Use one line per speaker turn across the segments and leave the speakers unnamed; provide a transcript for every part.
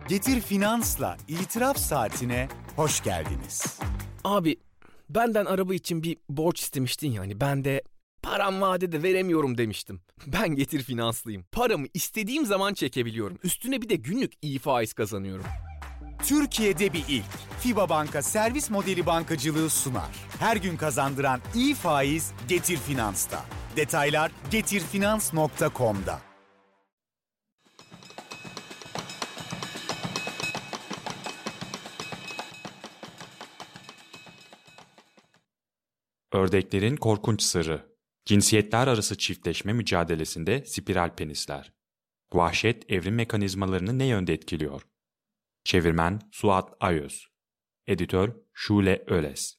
Getir Finans'la İtiraf Saatine hoş geldiniz.
Abi benden araba için bir borç istemiştin ya hani ben de param vadede veremiyorum demiştim. Ben Getir Finanslıyım. Paramı istediğim zaman çekebiliyorum. Üstüne bir de günlük iyi faiz kazanıyorum.
Türkiye'de bir ilk. FİBA Banka servis modeli bankacılığı sunar. Her gün kazandıran iyi faiz Getir Finans'ta. Detaylar getirfinans.com'da.
Ördeklerin korkunç sırrı. Cinsiyetler arası çiftleşme mücadelesinde spiral penisler. Vahşet evrim mekanizmalarını ne yönde etkiliyor? Çevirmen Suat Ayöz. Editör Şule Öles.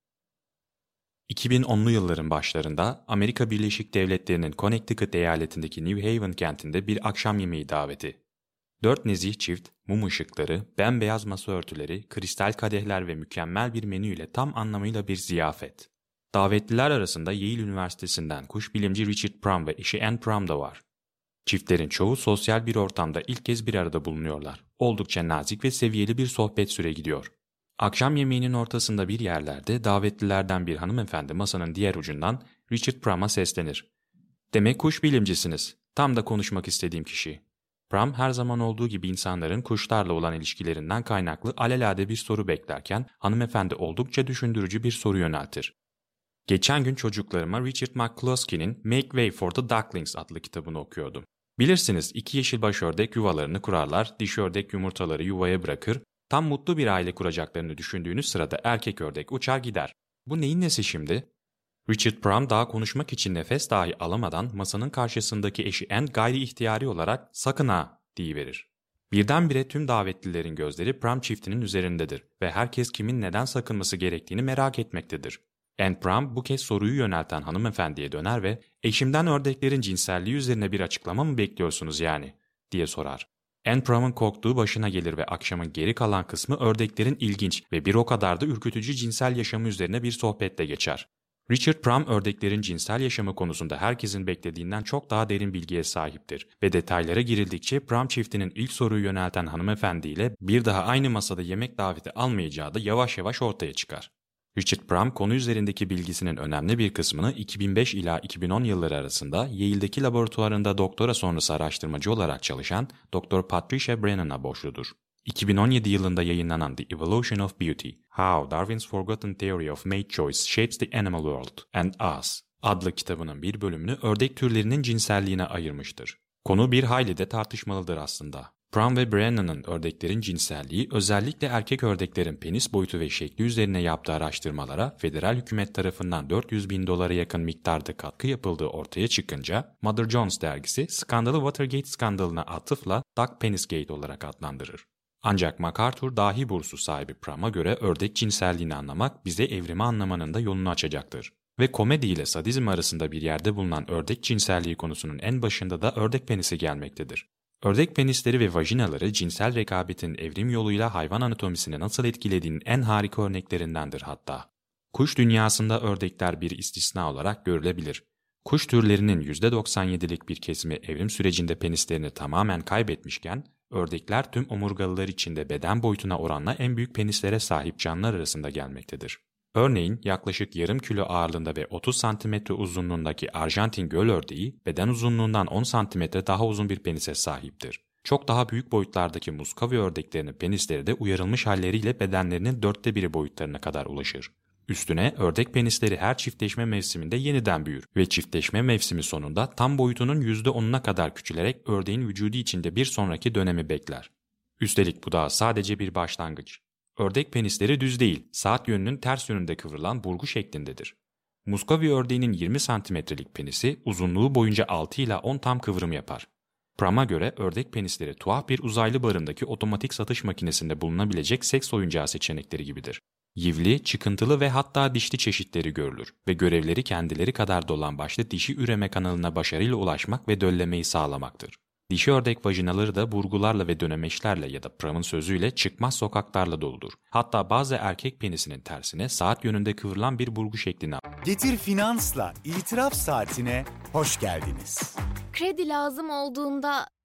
2010'lu yılların başlarında Amerika Birleşik Devletleri'nin Connecticut eyaletindeki New Haven kentinde bir akşam yemeği daveti. 4 nezih çift, mum ışıkları, bembeyaz masa örtüleri, kristal kadehler ve mükemmel bir menüyle tam anlamıyla bir ziyafet. Davetliler arasında Yale Üniversitesi'nden kuş bilimci Richard Prum ve eşi Anne Prum da var. Çiftlerin çoğu sosyal bir ortamda ilk kez bir arada bulunuyorlar. Oldukça nazik ve seviyeli bir sohbet süre gidiyor. Akşam yemeğinin ortasında bir yerlerde davetlilerden bir hanımefendi masanın diğer ucundan Richard Prum'a seslenir. "Demek kuş bilimcisiniz. Tam da konuşmak istediğim kişi." Prum her zaman olduğu gibi insanların kuşlarla olan ilişkilerinden kaynaklı alelade bir soru beklerken hanımefendi oldukça düşündürücü bir soru yöneltir. "Geçen gün çocuklarıma Richard McCloskey'nin Make Way for the Ducklings adlı kitabını okuyordum. Bilirsiniz 2 yeşilbaş ördek yuvalarını kurarlar, dişi ördek yumurtaları yuvaya bırakır, tam mutlu bir aile kuracaklarını düşündüğünüz sırada erkek ördek uçar gider. Bu neyin nesi şimdi?" Richard Prum daha konuşmak için nefes dahi alamadan masanın karşısındaki eşi Anne gayri ihtiyari olarak "Sakın ha!" deyiverir. Birdenbire tüm davetlilerin gözleri Prum çiftinin üzerindedir ve herkes kimin neden sakınması gerektiğini merak etmektedir. Anne Prum bu kez soruyu yönelten hanımefendiye döner ve "Eşimden ördeklerin cinselliği üzerine bir açıklama mı bekliyorsunuz yani?" diye sorar. Anne Prum'un korktuğu başına gelir ve akşamın geri kalan kısmı ördeklerin ilginç ve bir o kadar da ürkütücü cinsel yaşamı üzerine bir sohbetle geçer. Richard Prum ördeklerin cinsel yaşamı konusunda herkesin beklediğinden çok daha derin bilgiye sahiptir ve detaylara girildikçe Prum çiftinin ilk soruyu yönelten hanımefendiyle bir daha aynı masada yemek daveti almayacağı da yavaş yavaş ortaya çıkar. Richard Prum konu üzerindeki bilgisinin önemli bir kısmını 2005 ila 2010 yılları arasında Yale'deki laboratuvarında doktora sonrası araştırmacı olarak çalışan Dr. Patricia Brennan'a borçludur. 2017 yılında yayınlanan The Evolution of Beauty: How Darwin's Forgotten Theory of Mate Choice Shapes the Animal World and Us adlı kitabının bir bölümünü ördek türlerinin cinselliğine ayırmıştır. Konu bir hayli de tartışmalıdır aslında. Prum ve Brennan'ın ördeklerin cinselliği, özellikle erkek ördeklerin penis boyutu ve şekli üzerine yaptığı araştırmalara federal hükümet tarafından $400.000 yakın miktarda katkı yapıldığı ortaya çıkınca Mother Jones dergisi skandalı Watergate skandalına atıfla Duck Penisgate olarak adlandırır. Ancak MacArthur dahi bursu sahibi Prum'a göre ördek cinselliğini anlamak bize evrimi anlamanın da yolunu açacaktır. Ve komedi ile sadizm arasında bir yerde bulunan ördek cinselliği konusunun en başında da ördek penisi gelmektedir. Ördek penisleri ve vajinaları cinsel rekabetin evrim yoluyla hayvan anatomisini nasıl etkilediğinin en harika örneklerindendir hatta. Kuş dünyasında ördekler bir istisna olarak görülebilir. Kuş türlerinin %97'lik bir kesimi evrim sürecinde penislerini tamamen kaybetmişken, ördekler tüm omurgalılar içinde beden boyutuna oranla en büyük penislere sahip canlılar arasında gelmektedir. Örneğin yaklaşık yarım kilo ağırlığında ve 30 cm uzunluğundaki Arjantin göl ördeği beden uzunluğundan 10 cm daha uzun bir penise sahiptir. Çok daha büyük boyutlardaki Muskovi ördeklerinin penisleri de uyarılmış halleriyle bedenlerinin 1/4 boyutlarına kadar ulaşır. Üstüne ördek penisleri her çiftleşme mevsiminde yeniden büyür ve çiftleşme mevsimi sonunda tam boyutunun %10'una kadar küçülerek ördeğin vücudu içinde bir sonraki dönemi bekler. Üstelik bu daha sadece bir başlangıç. Ördek penisleri düz değil, saat yönünün ters yönünde kıvrılan burgu şeklindedir. Muskovi ördeğinin 20 santimetrelik penisi uzunluğu boyunca 6 ila 10 tam kıvrım yapar. Prum'a göre ördek penisleri tuhaf bir uzaylı barındaki otomatik satış makinesinde bulunabilecek seks oyuncağı seçenekleri gibidir. Yivli, çıkıntılı ve hatta dişli çeşitleri görülür ve görevleri kendileri kadar dolambaçlı dişi üreme kanalına başarıyla ulaşmak ve döllemeyi sağlamaktır. Dişi ördek vajinaları da burgularla ve dönemeçlerle ya da Prum'un sözüyle çıkmaz sokaklarla doludur. Hatta bazı erkek penisinin tersine saat yönünde kıvrılan bir burgu şekline.
Getir Finans'la İtiraf Saatine hoş geldiniz.
Kredi lazım olduğunda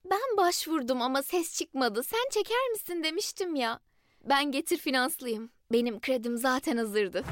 Ben başvurdum ama ses çıkmadı. Sen çeker misin demiştim ya. Ben Getir Finanslıyım. Benim kredim zaten hazırdı.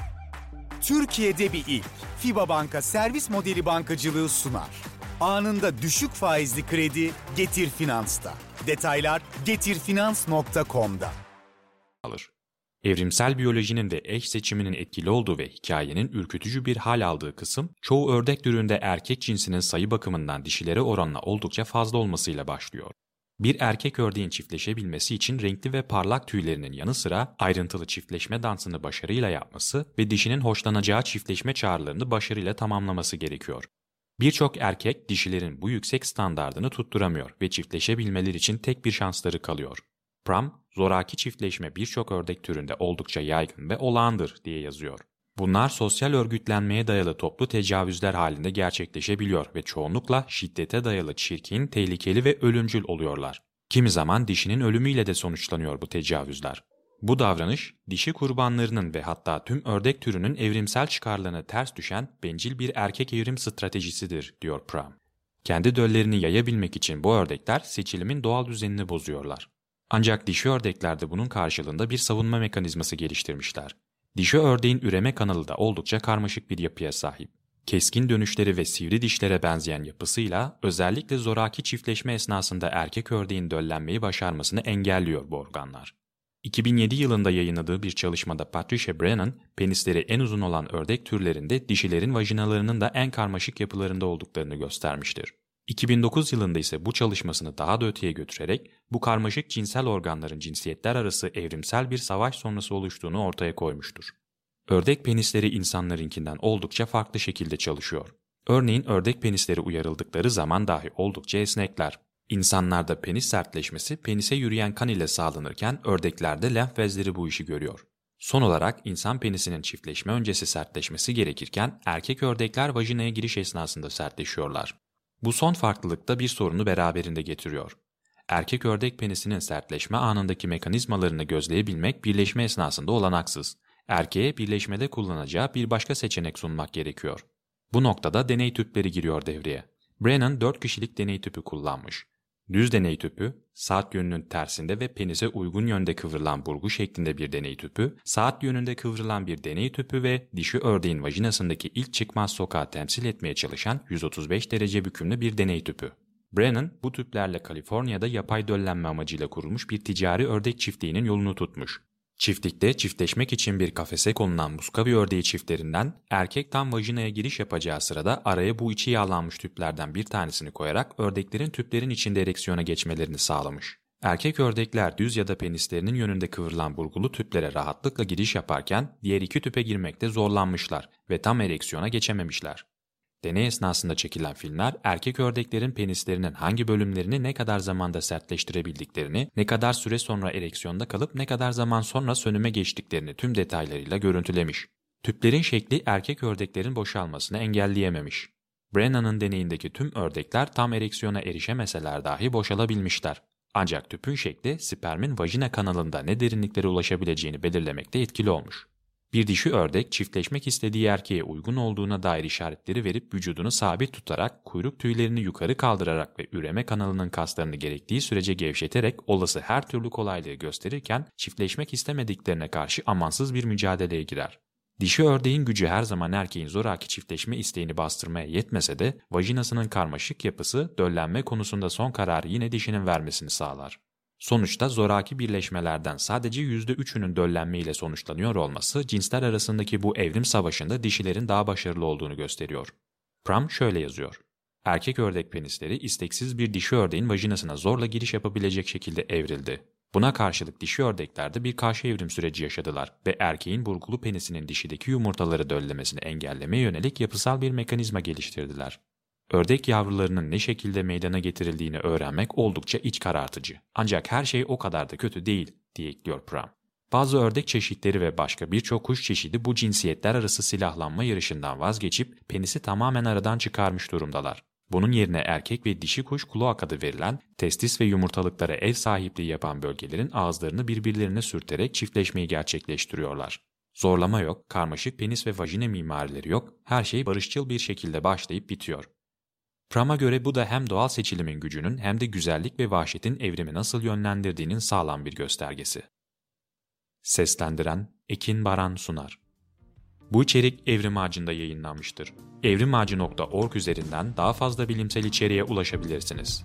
Türkiye'de bir ilk. FIBA Banka servis modeli bankacılığı sunar. Anında düşük faizli kredi Getir Finans'ta. Detaylar getirfinans.com'da.
Alır. Evrimsel biyolojinin ve eş seçiminin etkili olduğu ve hikayenin ürkütücü bir hal aldığı kısım, çoğu ördek türünde erkek cinsinin sayı bakımından dişilere oranla oldukça fazla olmasıyla başlıyor. Bir erkek ördeğin çiftleşebilmesi için renkli ve parlak tüylerinin yanı sıra ayrıntılı çiftleşme dansını başarıyla yapması ve dişinin hoşlanacağı çiftleşme çağrılarını başarıyla tamamlaması gerekiyor. Birçok erkek dişilerin bu yüksek standardını tutturamıyor ve çiftleşebilmeleri için tek bir şansları kalıyor. Pram, zoraki çiftleşme birçok ördek türünde oldukça yaygın ve olağandır diye yazıyor. Bunlar sosyal örgütlenmeye dayalı toplu tecavüzler halinde gerçekleşebiliyor ve çoğunlukla şiddete dayalı çirkin, tehlikeli ve ölümcül oluyorlar. Kimi zaman dişinin ölümüyle de sonuçlanıyor bu tecavüzler. Bu davranış, dişi kurbanlarının ve hatta tüm ördek türünün evrimsel çıkarlarına ters düşen bencil bir erkek evrim stratejisidir, diyor Pram. Kendi döllerini yayabilmek için bu ördekler seçilimin doğal düzenini bozuyorlar. Ancak dişi ördeklerde bunun karşılığında bir savunma mekanizması geliştirmişler. Dişi ördeğin üreme kanalı da oldukça karmaşık bir yapıya sahip. Keskin dönüşleri ve sivri dişlere benzeyen yapısıyla özellikle zoraki çiftleşme esnasında erkek ördeğin döllenmeyi başarmasını engelliyor bu organlar. 2007 yılında yayınladığı bir çalışmada Patricia Brennan, penisleri en uzun olan ördek türlerinde dişilerin vajinalarının da en karmaşık yapılarında olduklarını göstermiştir. 2009 yılında ise bu çalışmasını daha da öteye götürerek bu karmaşık cinsel organların cinsiyetler arası evrimsel bir savaş sonrası oluştuğunu ortaya koymuştur. Ördek penisleri insanlarınkinden oldukça farklı şekilde çalışıyor. Örneğin ördek penisleri uyarıldıkları zaman dahi oldukça esnekler. İnsanlarda penis sertleşmesi penise yürüyen kan ile sağlanırken ördeklerde lenf bezleri bu işi görüyor. Son olarak insan penisinin çiftleşme öncesi sertleşmesi gerekirken erkek ördekler vajinaya giriş esnasında sertleşiyorlar. Bu son farklılık da bir sorunu beraberinde getiriyor. Erkek ördek penisinin sertleşme anındaki mekanizmalarını gözleyebilmek birleşme esnasında olanaksız. Erkeğe birleşmede kullanacağı bir başka seçenek sunmak gerekiyor. Bu noktada deney tüpleri giriyor devreye. Brennan 4 kişilik deney tüpü kullanmış. Düz deney tüpü, saat yönünün tersinde ve penise uygun yönde kıvrılan burgu şeklinde bir deney tüpü, saat yönünde kıvrılan bir deney tüpü ve dişi ördeğin vajinasındaki ilk çıkmaz sokağı temsil etmeye çalışan 135 derece bükümlü bir deney tüpü. Brennan bu tüplerle Kaliforniya'da yapay döllenme amacıyla kurulmuş bir ticari ördek çiftliğinin yolunu tutmuş. Çiftlikte çiftleşmek için bir kafese konulan muskavi ördeği çiftlerinden erkek tam vajinaya giriş yapacağı sırada araya bu içi yağlanmış tüplerden bir tanesini koyarak ördeklerin tüplerin içinde ereksiyona geçmelerini sağlamış. Erkek ördekler düz ya da penislerinin yönünde kıvrılan burgulu tüplere rahatlıkla giriş yaparken diğer iki tüpe girmekte zorlanmışlar ve tam ereksiyona geçememişler. Deney esnasında çekilen filmler erkek ördeklerin penislerinin hangi bölümlerini ne kadar zamanda sertleştirebildiklerini, ne kadar süre sonra ereksiyonda kalıp ne kadar zaman sonra sönüme geçtiklerini tüm detaylarıyla görüntülemiş. Tüplerin şekli erkek ördeklerin boşalmasını engelleyememiş. Brennan'ın deneyindeki tüm ördekler tam ereksiyona erişemeseler dahi boşalabilmişler. Ancak tüpün şekli spermin vajina kanalında ne derinliklere ulaşabileceğini belirlemekte etkili olmuş. Bir dişi ördek çiftleşmek istediği erkeğe uygun olduğuna dair işaretleri verip vücudunu sabit tutarak, kuyruk tüylerini yukarı kaldırarak ve üreme kanalının kaslarını gerektiği sürece gevşeterek olası her türlü kolaylığı gösterirken çiftleşmek istemediklerine karşı amansız bir mücadeleye girer. Dişi ördeğin gücü her zaman erkeğin zoraki çiftleşme isteğini bastırmaya yetmese de vajinasının karmaşık yapısı döllenme konusunda son kararı yine dişinin vermesini sağlar. Sonuçta zoraki birleşmelerden sadece %3'ünün döllenme ile sonuçlanıyor olması cinsler arasındaki bu evrim savaşında dişilerin daha başarılı olduğunu gösteriyor. Pram şöyle yazıyor: Erkek ördek penisleri isteksiz bir dişi ördeğin vajinasına zorla giriş yapabilecek şekilde evrildi. Buna karşılık dişi ördeklerde bir karşı evrim süreci yaşadılar ve erkeğin burgulu penisinin dişideki yumurtaları döllemesini engellemeye yönelik yapısal bir mekanizma geliştirdiler. Ördek yavrularının ne şekilde meydana getirildiğini öğrenmek oldukça iç karartıcı. Ancak her şey o kadar da kötü değil, diye ekliyor Pram. Bazı ördek çeşitleri ve başka birçok kuş çeşidi bu cinsiyetler arası silahlanma yarışından vazgeçip penisi tamamen aradan çıkarmış durumdalar. Bunun yerine erkek ve dişi kuş kloak adı verilen, testis ve yumurtalıklara ev sahipliği yapan bölgelerin ağızlarını birbirlerine sürterek çiftleşmeyi gerçekleştiriyorlar. Zorlama yok, karmaşık penis ve vajina mimarileri yok, her şey barışçıl bir şekilde başlayıp bitiyor. Fromm'a göre bu da hem doğal seçilimin gücünün hem de güzellik ve vahşetin evrimi nasıl yönlendirdiğinin sağlam bir göstergesi. Seslendiren Ekin Baran Sunar. Bu içerik Evrim Ağacı'nda yayınlanmıştır. evrimağacı.org üzerinden daha fazla bilimsel içeriğe ulaşabilirsiniz.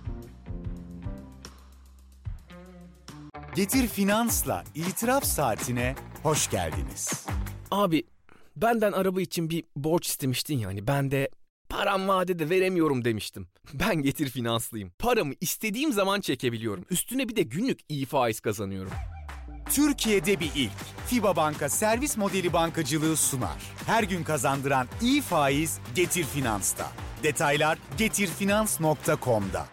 Getir Finans'la İtiraf Saatine hoş geldiniz.
Abi benden araba için bir borç istemiştin yani ben de param vadede veremiyorum demiştim. Ben Getir Finanslıyım. Paramı istediğim zaman çekebiliyorum. Üstüne bir de günlük iyi faiz kazanıyorum.
Türkiye'de bir ilk. FIBA Banka servis modeli bankacılığı sunar. Her gün kazandıran iyi faiz Getir Finans'ta. Detaylar getirfinans.com'da.